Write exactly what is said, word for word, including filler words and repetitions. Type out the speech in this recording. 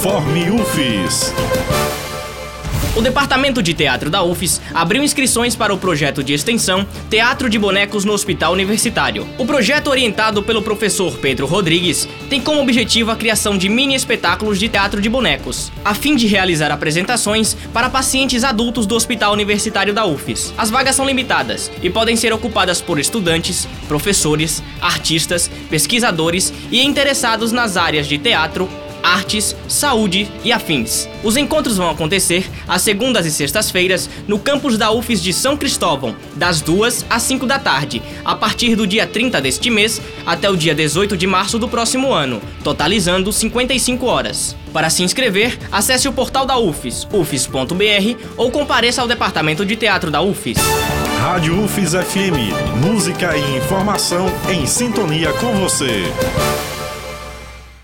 Informe U F E S. O Departamento de Teatro da U F E S abriu inscrições para o projeto de extensão Teatro de Bonecos no Hospital Universitário. O projeto, orientado pelo professor Pedro Rodrigues, tem como objetivo a criação de mini-espetáculos de teatro de bonecos, a fim de realizar apresentações para pacientes adultos do Hospital Universitário da U F E S. As vagas são limitadas e podem ser ocupadas por estudantes, professores, artistas, pesquisadores e interessados nas áreas de teatro, artes, saúde e afins. Os encontros vão acontecer às segundas e sextas-feiras no campus da U F E S de São Cristóvão, das duas às cinco da tarde, a partir do dia trinta deste mês até o dia dezoito de março do próximo ano, totalizando cinquenta e cinco horas. Para se inscrever, acesse o portal da U F E S, u f e s ponto b r, ou compareça ao Departamento de Teatro da U F E S. Rádio U F E S F M, música e informação em sintonia com você.